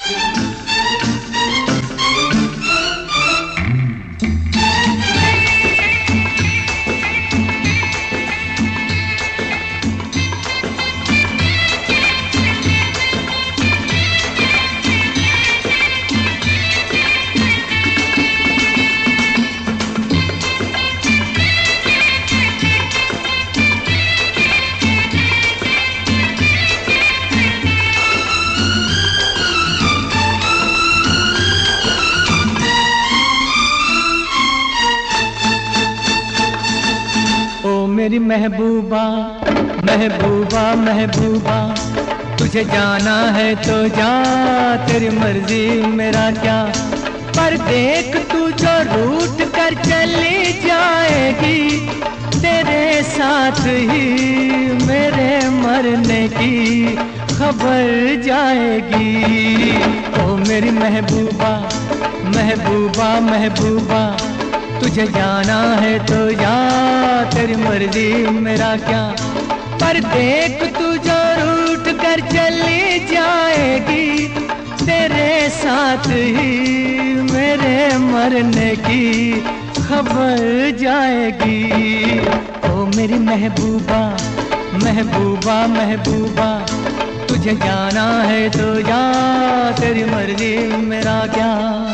मेरी महबूबा महबूबा महबूबा, तुझे जाना है तो जा, तेरी मर्जी मेरा क्या। पर देख तू जो रूठ कर चली जाएगी, तेरे साथ ही मेरे मरने की खबर जाएगी। ओ मेरी महबूबा महबूबा महबूबा, तुझे जाना है तो जा, तेरी मर्जी मेरा क्या। पर देख तू जो रूठ कर चली जाएगी, तेरे साथ ही मेरे मरने की खबर जाएगी। ओ मेरी महबूबा महबूबा महबूबा, तुझे जाना है तो जा, तेरी मर्जी मेरा क्या।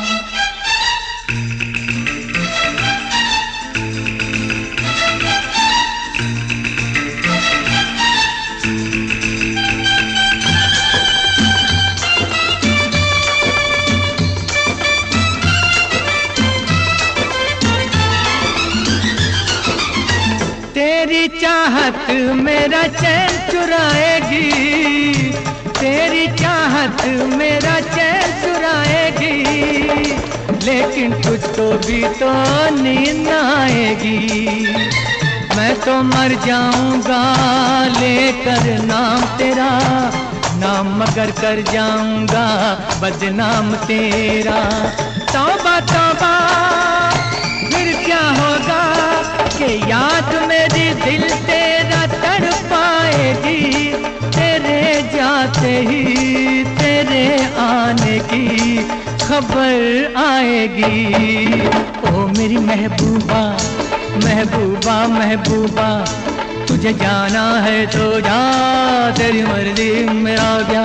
तेरी चाहत मेरा चैन चुराएगी, तेरी चाहत मेरा चैन चुराएगी, लेकिन तुझको भी तो नींद न आएगी। मैं तो मर जाऊंगा लेकर नाम तेरा, नाम मगर कर जाऊंगा बदनाम तेरा। तौबा तौबा फिर क्या होगा कि याद मेरी दिल तेरा तड़पाएगी, तेरे जाते ही तेरे आने की खबर आएगी। ओ मेरी महबूबा महबूबा महबूबा, तुझे जाना है तो जा, तेरी मर्जी मेरा क्या।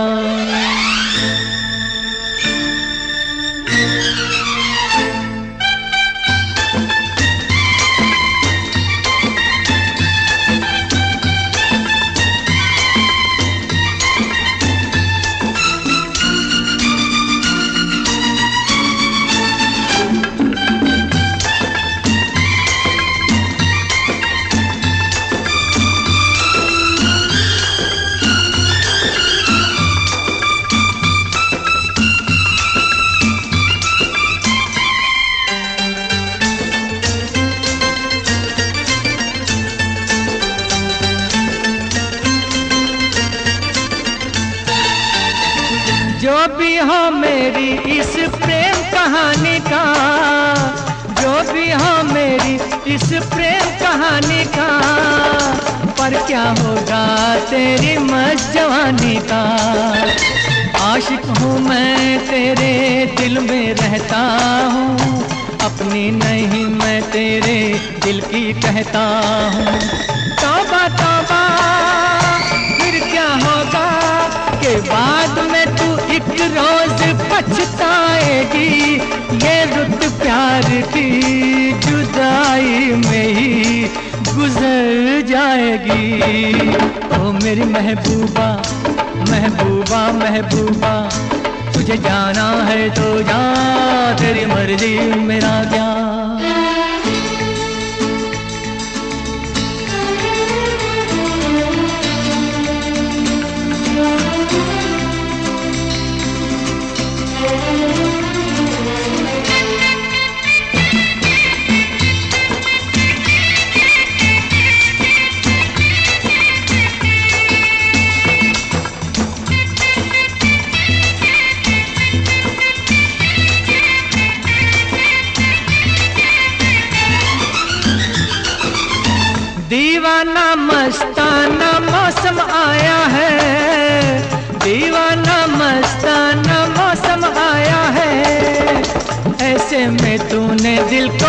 जो भी हो मेरी इस प्रेम कहानी का, जो भी हो मेरी इस प्रेम कहानी का, पर क्या होगा तेरी मस्त जवानी का। आशिक हूँ मैं तेरे दिल में रहता हूँ, अपनी नहीं मैं तेरे दिल की कहता हूँ। तौबा तौबा फिर क्या होगा के बाद में तू एक रोज पछताएगी, ये रुत प्यार की जुदाई में ही गुजर जाएगी। ओ मेरी महबूबा महबूबा महबूबा, तुझे जाना है तो जा, तेरी मर्जी मेरा क्या।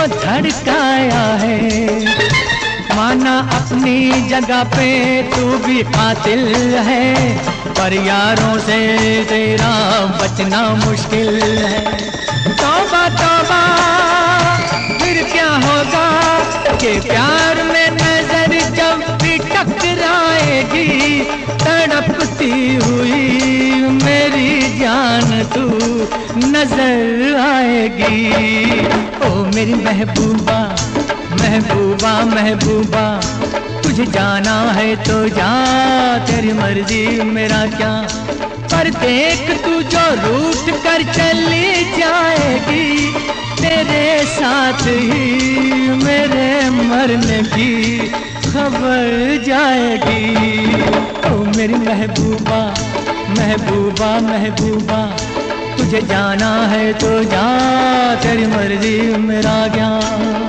धड़काया है। माना अपनी जगह पे तू भी कातिल है, पर यारों से तेरा बचना मुश्किल है। तौबा तौबा फिर क्या होगा कि प्यार में नजर जब भी टकराएगी, तड़पती हुई मेरी जान तू नजर आएगी। ओ मेरी महबूबा महबूबा महबूबा, तुझे जाना है तो जा, तेरी मर्जी मेरा क्या। पर देख तू जो रूठ कर चली जाएगी, तेरे साथ ही मेरे मरने की खबर जाएगी। ओ मेरी महबूबा महबूबा महबूबा, तुझे जाना है तो जा, तेरी मर्जी मेरा क्या।